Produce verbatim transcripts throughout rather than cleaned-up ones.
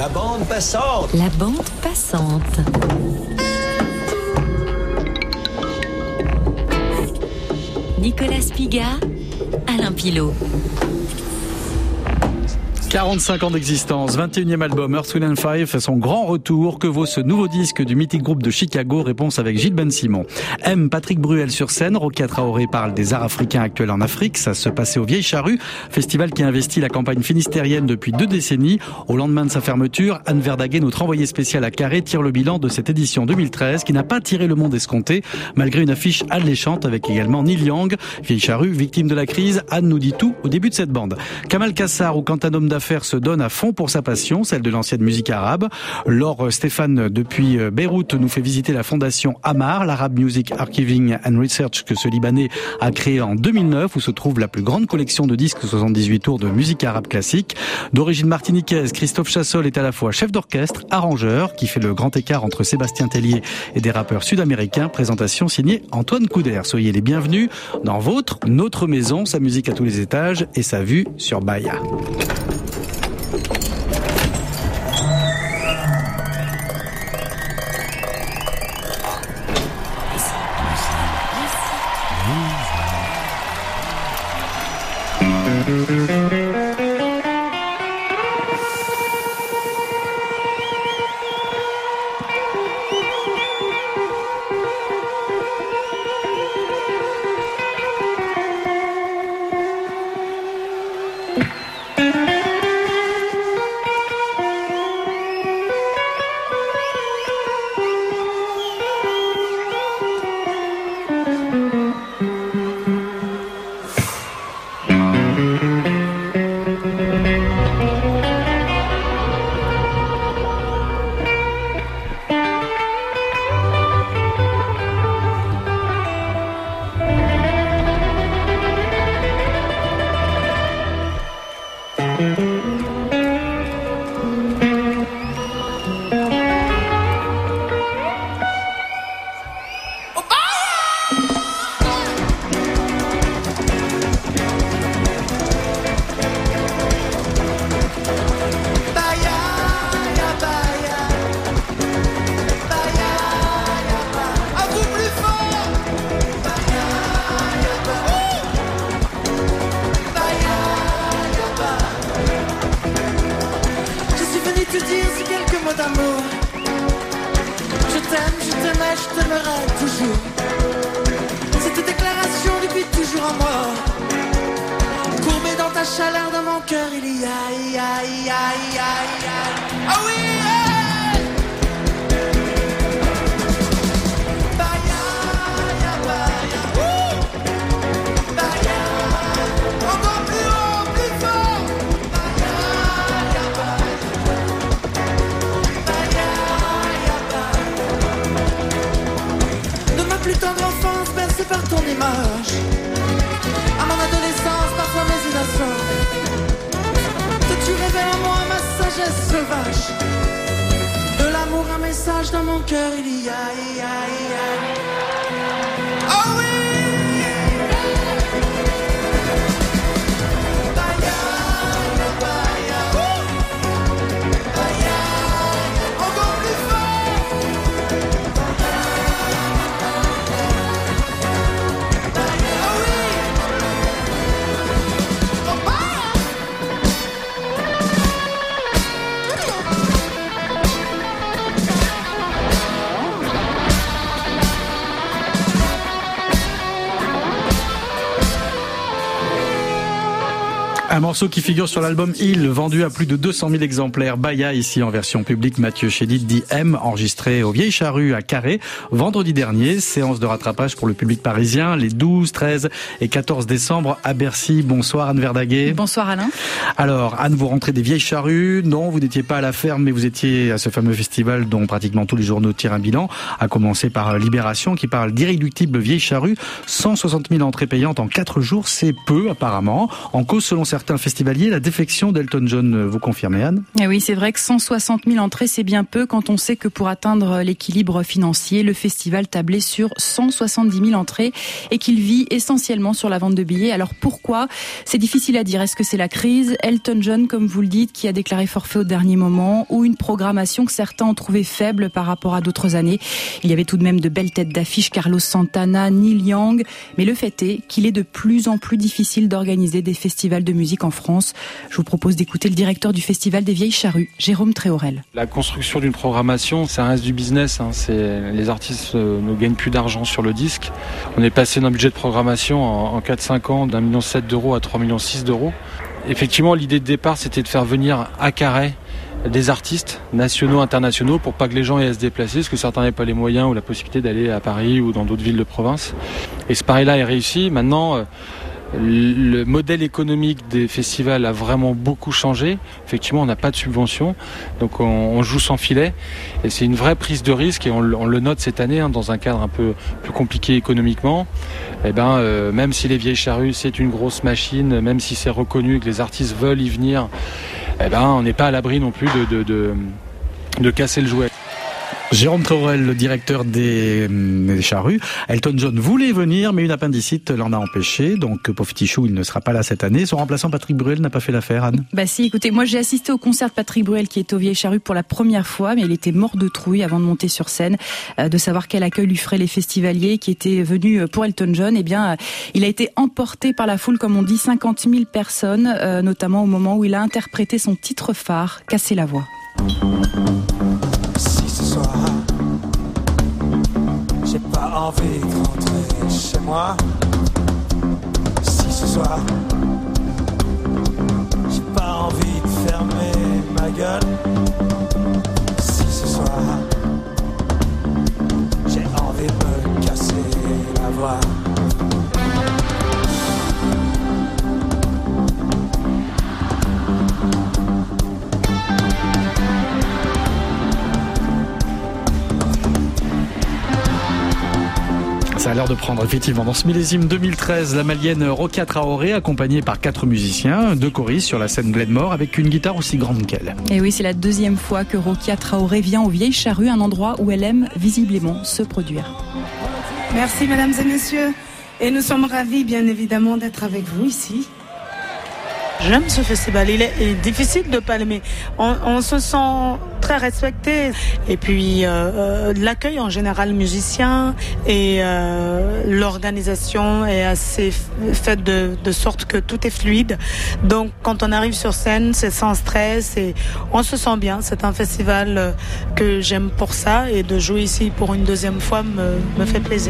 La bande passante. La bande passante. Nicolas Spiga, Alain Pilot. quarante-cinq ans d'existence, vingt et unième album, Earth, Wind and Fire fait son grand retour. Que vaut ce nouveau disque du mythique groupe de Chicago? Réponse avec Gilles Ben Simon. M, Patrick Bruel sur scène. Rokia Traoré parle des arts africains actuels en Afrique. Ça se passait au Vieilles Charrues, festival qui investit la campagne finistérienne depuis deux décennies. Au lendemain de sa fermeture, Anne Verdaguet, notre envoyée spéciale à Carré, tire le bilan de cette édition deux mille treize qui n'a pas tiré le monde escompté, malgré une affiche alléchante avec également Neil Young. Vieilles Charrues, victime de la crise, Anne nous dit tout au début de cette bande. Kamal Kassar, ou quand un homme d'affaires se donne à fond pour sa passion, celle de l'ancienne musique arabe. Laure Stéphane, depuis Beyrouth, nous fait visiter la fondation Amar, l'Arab Music Archiving and Research que ce Libanais a créé en deux mille neuf, où se trouve la plus grande collection de disques soixante-dix-huit tours de musique arabe classique. D'origine martiniquaise, Christophe Chassol est à la fois chef d'orchestre, arrangeur, qui fait le grand écart entre Sébastien Tellier et des rappeurs sud-américains. Présentation signée Antoine Couder. Soyez les bienvenus dans votre, notre maison, sa musique à tous les étages et sa vue sur Bahia. Un morceau qui figure sur l'album Il, vendu à plus de deux cent mille exemplaires. Bahia, ici en version publique, Mathieu Chédid dit M, enregistré au Vieilles Charrues à Carré, vendredi dernier. Séance de rattrapage pour le public parisien, les douze, treize et quatorze décembre à Bercy. Bonsoir Anne Verdaguet. Bonsoir Alain. Alors Anne, vous rentrez des Vieilles Charrues. Non, vous n'étiez pas à la ferme, mais vous étiez à ce fameux festival dont pratiquement tous les journaux tirent un bilan, à commencer par Libération qui parle d'irréductible Vieilles Charrues. cent soixante mille entrées payantes en quatre jours, c'est peu apparemment. En cause selon certains certains festivaliers la défection d'Elton John. Vous confirmez, Anne ? Et oui, c'est vrai que cent soixante mille entrées, c'est bien peu quand on sait que pour atteindre l'équilibre financier, le festival tablait sur cent soixante-dix mille entrées et qu'il vit essentiellement sur la vente de billets. Alors pourquoi ? C'est difficile à dire. Est-ce que c'est la crise ? Elton John, comme vous le dites, qui a déclaré forfait au dernier moment, ou une programmation que certains ont trouvée faible par rapport à d'autres années ? Il y avait tout de même de belles têtes d'affiche, Carlos Santana, Neil Young, mais le fait est qu'il est de plus en plus difficile d'organiser des festivals de musique en France. Je vous propose d'écouter le directeur du Festival des Vieilles Charrues, Jérôme Tréhorel. La construction d'une programmation, ça reste du business. Hein. C'est, les artistes euh, ne gagnent plus d'argent sur le disque. On est passé d'un budget de programmation en, en quatre cinq ans d'un million sept d'euros à trois millions six d'euros. Effectivement, l'idée de départ, c'était de faire venir à Carhaix des artistes nationaux, internationaux, pour pas que les gens aient à se déplacer, parce que certains n'avaient pas les moyens ou la possibilité d'aller à Paris ou dans d'autres villes de province. Et ce pari-là est réussi. Maintenant, le modèle économique des festivals a vraiment beaucoup changé. Effectivement, on n'a pas de subvention, donc on, on joue sans filet. Et c'est une vraie prise de risque, et on, on le note cette année, hein, dans un cadre un peu plus compliqué économiquement. Et ben, euh, même si les Vieilles Charrues, c'est une grosse machine, même si c'est reconnu que les artistes veulent y venir, eh ben, on n'est pas à l'abri non plus de, de, de, de casser le jouet. Jérôme Tréhorel, le directeur des, des Charrues. Elton John voulait venir, mais une appendicite l'en a empêché. Donc, pauvre petit chou, il ne sera pas là cette année. Son remplaçant, Patrick Bruel, n'a pas fait l'affaire, Anne ? Bah si, écoutez, moi j'ai assisté au concert de Patrick Bruel qui est aux Vieilles Charrues pour la première fois, mais il était mort de trouille avant de monter sur scène, euh, de savoir quel accueil lui feraient les festivaliers qui étaient venus pour Elton John. Eh bien, euh, il a été emporté par la foule, comme on dit, cinquante mille personnes, euh, notamment au moment où il a interprété son titre phare, Casser la voix. Si ce soir, j'ai pas envie de rentrer chez moi. Si ce soir, j'ai pas envie de fermer ma gueule. Si ce soir, j'ai envie de me casser la voix. Ça a l'air de prendre, effectivement. Dans ce millésime deux mille treize, la Malienne Rokia Traoré, accompagnée par quatre musiciens, deux choristes sur la scène Glenmore, avec une guitare aussi grande qu'elle. Et oui, c'est la deuxième fois que Rokia Traoré vient aux Vieilles Charrues, un endroit où elle aime visiblement se produire. Merci mesdames et messieurs, et nous sommes ravis bien évidemment d'être avec vous ici. J'aime ce festival, il est, il est difficile de pas l'aimer. On, on se sent très respecté. Et puis euh, l'accueil en général musicien et euh, l'organisation est assez faite de, de sorte que tout est fluide. Donc quand on arrive sur scène, c'est sans stress et on se sent bien. C'est un festival que j'aime pour ça, et de jouer ici pour une deuxième fois me, me fait plaisir.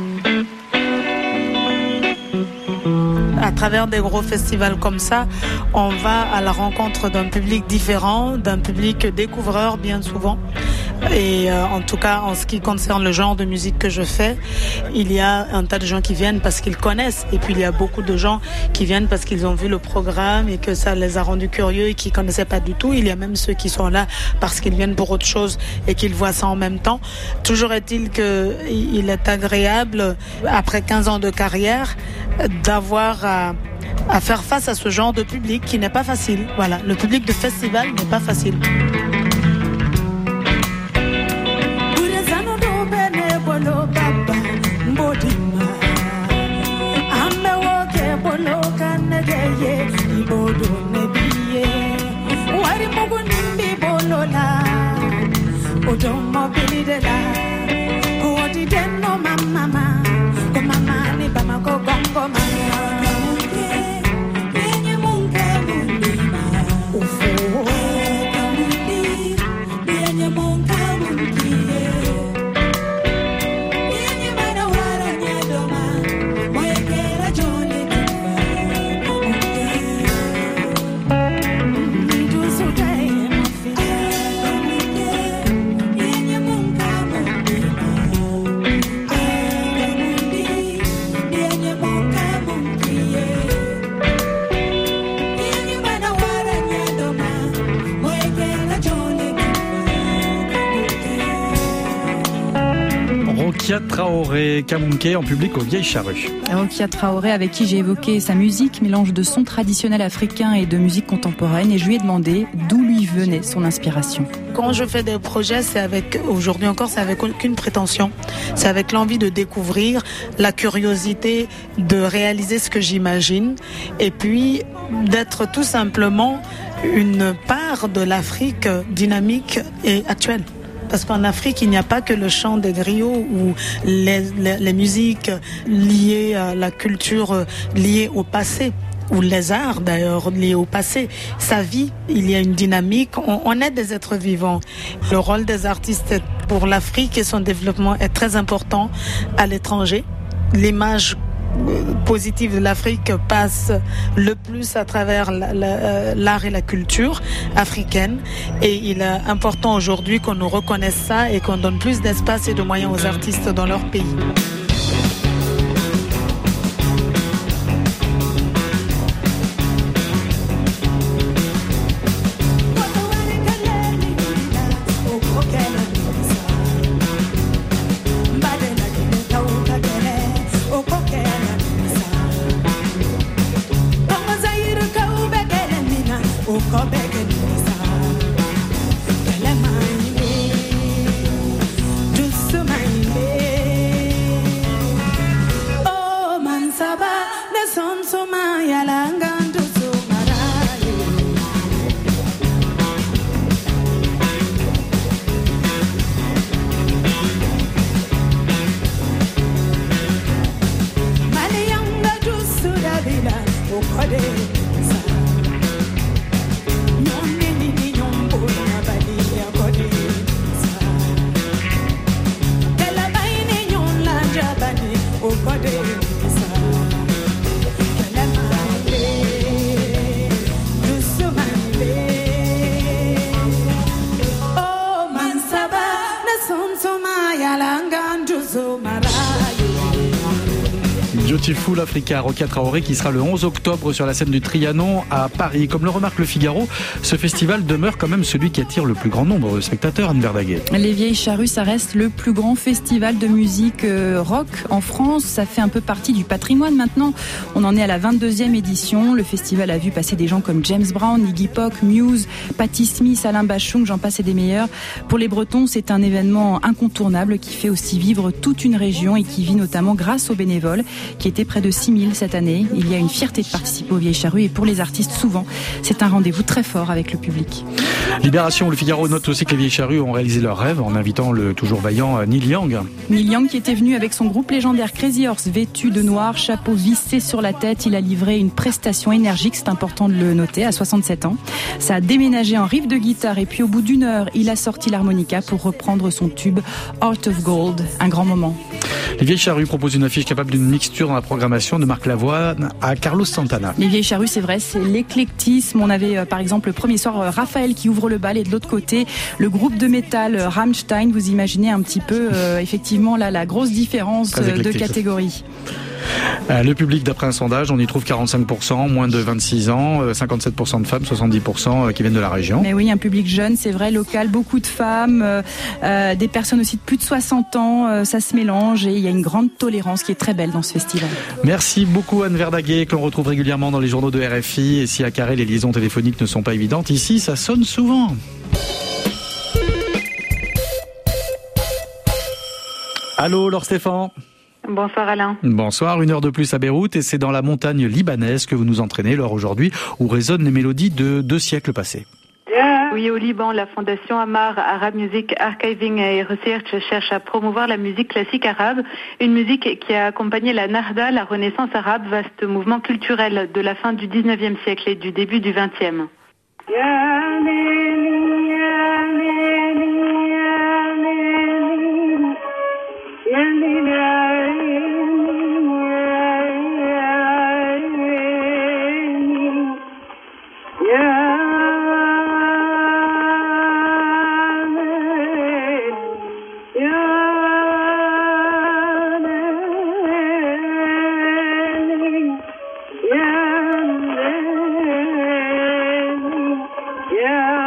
À travers des gros festivals comme ça, on va à la rencontre d'un public différent, d'un public découvreur bien souvent. Et euh, en tout cas, en ce qui concerne le genre de musique que je fais, il y a un tas de gens qui viennent parce qu'ils connaissent. Et puis il y a beaucoup de gens qui viennent parce qu'ils ont vu le programme et que ça les a rendus curieux et qui connaissaient pas du tout. Il y a même ceux qui sont là parce qu'ils viennent pour autre chose et qu'ils voient ça en même temps. Toujours est-il qu'il est agréable, après quinze ans de carrière, d'avoir à, à faire face à ce genre de public qui n'est pas facile. Voilà, le public de festival n'est pas facile. Okay. Rokia Traoré, Kamunke en public aux Vieilles Charrues. Rokia Traoré, avec qui j'ai évoqué sa musique, mélange de sons traditionnels africains et de musique contemporaine, et je lui ai demandé d'où lui venait son inspiration. Quand je fais des projets, c'est avec, aujourd'hui encore, c'est avec aucune prétention. C'est avec l'envie de découvrir, la curiosité de réaliser ce que j'imagine, et puis d'être tout simplement une part de l'Afrique dynamique et actuelle. Parce qu'en Afrique, il n'y a pas que le chant des griots ou les, les, les musiques liées à la culture liée au passé, ou les arts d'ailleurs liés au passé. Sa vie, il y a une dynamique, on, on est des êtres vivants. Le rôle des artistes pour l'Afrique et son développement est très important à l'étranger. L'image positive de l'Afrique passe le plus à travers l'art et la culture africaine, et il est important aujourd'hui qu'on nous reconnaisse ça et qu'on donne plus d'espace et de moyens aux artistes dans leur pays. Beautiful Africa, Rokia Traoré, qui sera le onze octobre sur la scène du Trianon à Paris. Comme le remarque le Figaro, ce festival demeure quand même celui qui attire le plus grand nombre de spectateurs, Anne Verdaguet. Les Vieilles Charrues, ça reste le plus grand festival de musique rock en France. Ça fait un peu partie du patrimoine maintenant. On en est à la vingt-deuxième édition. Le festival a vu passer des gens comme James Brown, Iggy Pop, Muse, Patti Smith, Alain Bachung, j'en passe et des meilleurs. Pour les Bretons, c'est un événement incontournable qui fait aussi vivre toute une région et qui vit notamment grâce aux bénévoles, qui étaient près de six mille cette année. Il y a une fierté de participer aux Vieilles Charrues, et pour les artistes, souvent, c'est un rendez-vous très fort avec le public. Libération, le Figaro note aussi que les Vieilles Charrues ont réalisé leur rêve en invitant le toujours vaillant Neil Young. Neil Young qui était venu avec son groupe légendaire Crazy Horse, vêtu de noir, chapeau vissé sur la tête. Il a livré une prestation énergique, c'est important de le noter, à soixante-sept ans. Ça a déménagé en riff de guitare, et puis au bout d'une heure, il a sorti l'harmonica pour reprendre son tube Heart of Gold. Un grand moment. Les Vieilles Charrues proposent une affiche capable d'une mixture dans la programmation de Marc Lavoine à Carlos Santana. Les Vieilles Charrues, c'est vrai, c'est l'éclectisme. On avait euh, par exemple le premier soir euh, Raphaël qui ouvre le bal, et de l'autre côté le groupe de métal euh, Rammstein. Vous imaginez un petit peu euh, effectivement là la grosse différence euh, de catégorie. Euh, le public, d'après un sondage, on y trouve quarante-cinq pour cent, moins de vingt-six ans, euh, cinquante-sept pour cent de femmes, soixante-dix pour cent qui viennent de la région. Mais oui, un public jeune, c'est vrai, local, beaucoup de femmes, euh, euh, des personnes aussi de plus de soixante ans, euh, ça se mélange, et il y a une grande tolérance qui est très belle dans ce festival. Merci beaucoup Anne Verdaguet, que l'on retrouve régulièrement dans les journaux de R F I, et si à Carré les liaisons téléphoniques ne sont pas évidentes, ici ça sonne souvent. Allô Laure Stéphane. Bonsoir Alain. Bonsoir, une heure de plus à Beyrouth, et c'est dans la montagne libanaise que vous nous entraînez, Laure, aujourd'hui, où résonnent les mélodies de deux siècles passés. Oui, au Liban, la fondation Amar Arab Music Archiving and Research cherche à promouvoir la musique classique arabe, une musique qui a accompagné la Nahda, la Renaissance arabe, vaste mouvement culturel de la fin du dix-neuvième siècle et du début du vingtième. Yeah.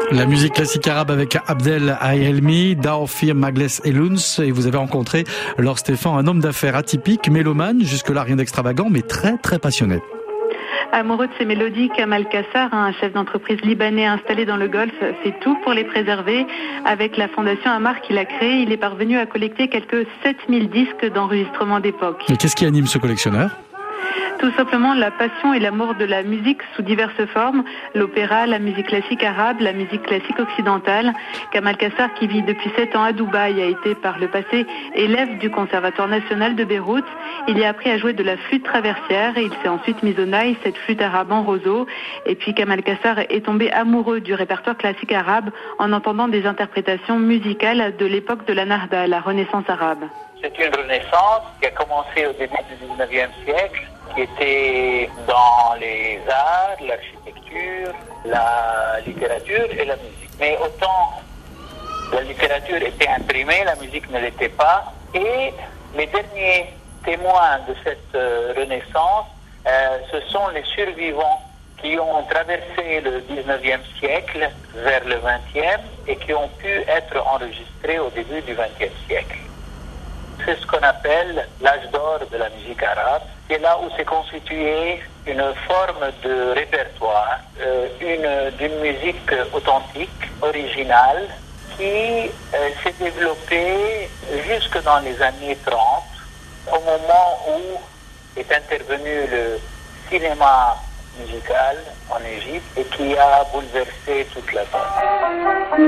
La musique classique arabe avec Abdel Aïelmi, Daofir Magles Elouns, et vous avez rencontré Laure Stéphan, un homme d'affaires atypique, mélomane, jusque-là rien d'extravagant, mais très très passionné. Amoureux de ses mélodies, Kamal Kassar, un chef d'entreprise libanais installé dans le Golfe, fait tout pour les préserver. Avec la fondation Amar qu'il a créée, il est parvenu à collecter quelques sept mille disques d'enregistrement d'époque. Et qu'est-ce qui anime ce collectionneur ? Tout simplement la passion et l'amour de la musique sous diverses formes, l'opéra, la musique classique arabe, la musique classique occidentale. Kamal Kassar, qui vit depuis sept ans à Dubaï, a été par le passé élève du Conservatoire national de Beyrouth. Il y a appris à jouer de la flûte traversière et il s'est ensuite mis au naï, cette flûte arabe en roseau. Et puis Kamal Kassar est tombé amoureux du répertoire classique arabe en entendant des interprétations musicales de l'époque de la Narda, la Renaissance arabe. C'est une renaissance qui a commencé au début du dix-neuvième siècle, qui était dans les arts, l'architecture, la littérature et la musique. Mais autant la littérature était imprimée, la musique ne l'était pas. Et les derniers témoins de cette euh, renaissance, euh, ce sont les survivants qui ont traversé le dix-neuvième siècle vers le vingtième et qui ont pu être enregistrés au début du vingtième siècle. C'est ce qu'on appelle l'âge d'or de la musique arabe. C'est là où s'est constituée une forme de répertoire, euh, une, d'une musique authentique, originale, qui euh, s'est développée jusque dans les années trente, au moment où est intervenu le cinéma musical en Égypte et qui a bouleversé toute la terre.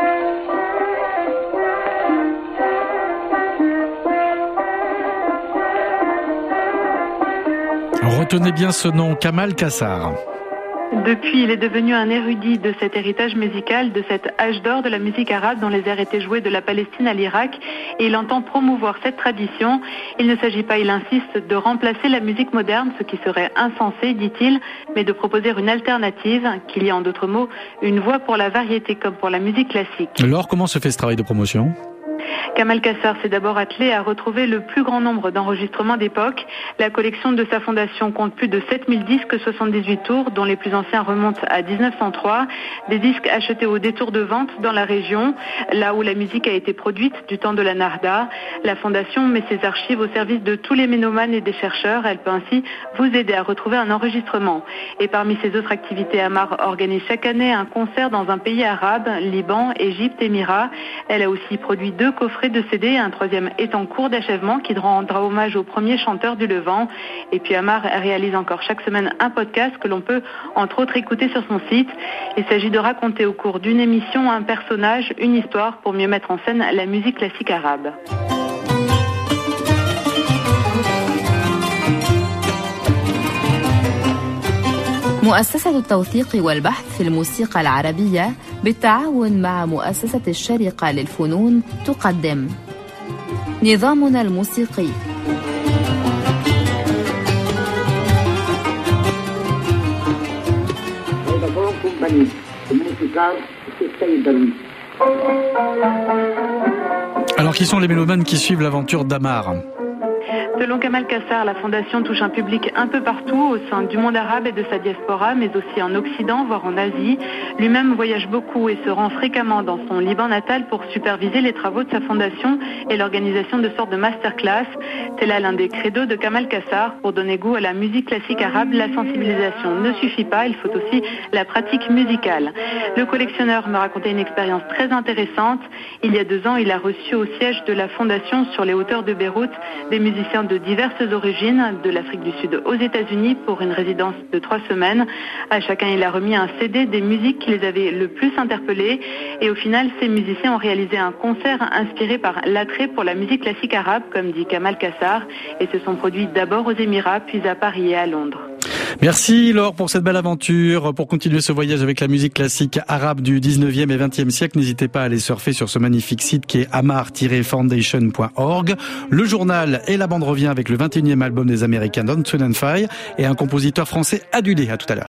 Retenez bien ce nom, Kamal Kassar. Depuis, il est devenu un érudit de cet héritage musical, de cet âge d'or de la musique arabe dont les airs étaient joués de la Palestine à l'Irak, et il entend promouvoir cette tradition. Il ne s'agit pas, il insiste, de remplacer la musique moderne, ce qui serait insensé, dit-il, mais de proposer une alternative, qu'il y a en d'autres mots, une voie pour la variété comme pour la musique classique. Alors, comment se fait ce travail de promotion ? Kamal Kassar s'est d'abord attelé à retrouver le plus grand nombre d'enregistrements d'époque. La collection de sa fondation compte plus de sept mille disques, soixante-dix-huit tours, dont les plus anciens remontent à dix-neuf cent trois. Des disques achetés au détour de vente dans la région, là où la musique a été produite du temps de la Narda. La fondation met ses archives au service de tous les ménomanes et des chercheurs. Elle peut ainsi vous aider à retrouver un enregistrement. Et parmi ses autres activités, Amar organise chaque année un concert dans un pays arabe, Liban, Égypte, Émirats. Elle a aussi produit deux coffret de C D, un troisième est en cours d'achèvement qui rendra hommage au premier chanteur du Levant. Et puis Amar réalise encore chaque semaine un podcast que l'on peut entre autres écouter sur son site. Il s'agit de raconter au cours d'une émission un personnage, une histoire pour mieux mettre en scène la musique classique arabe. مؤسسة التوثيق والبحث في الموسيقى العربية بالتعاون مع مؤسسة الشارقة للفنون تقدم نظامنا الموسيقي. Alors, qui sont les mélomanes qui suivent l'aventure d'Amar ? Selon Kamal Kassar, la fondation touche un public un peu partout au sein du monde arabe et de sa diaspora, mais aussi en Occident, voire en Asie. Lui-même voyage beaucoup et se rend fréquemment dans son Liban natal pour superviser les travaux de sa fondation et l'organisation de sortes de masterclass. C'est là l'un des credos de Kamal Kassar. Pour donner goût à la musique classique arabe, la sensibilisation ne suffit pas, il faut aussi la pratique musicale. Le collectionneur me racontait une expérience très intéressante. Il y a deux ans, il a reçu au siège de la fondation sur les hauteurs de Beyrouth des musiciens de diverses origines, de l'Afrique du Sud aux États-Unis pour une résidence de trois semaines. À chacun, il a remis un C D des musiques qui les avaient le plus interpellés. Et au final, ces musiciens ont réalisé un concert inspiré par l'attrait pour la musique classique arabe, comme dit Kamal Kassar, et se sont produits d'abord aux Émirats, puis à Paris et à Londres. Merci Laure pour cette belle aventure. Pour continuer ce voyage avec la musique classique arabe du dix-neuvième et vingtième siècle, n'hésitez pas à aller surfer sur ce magnifique site qui est amar tiret foundation point org. Le journal et la bande revient avec le vingt et unième album des Américains Don Tune and Fire et un compositeur français adulé. À tout à l'heure.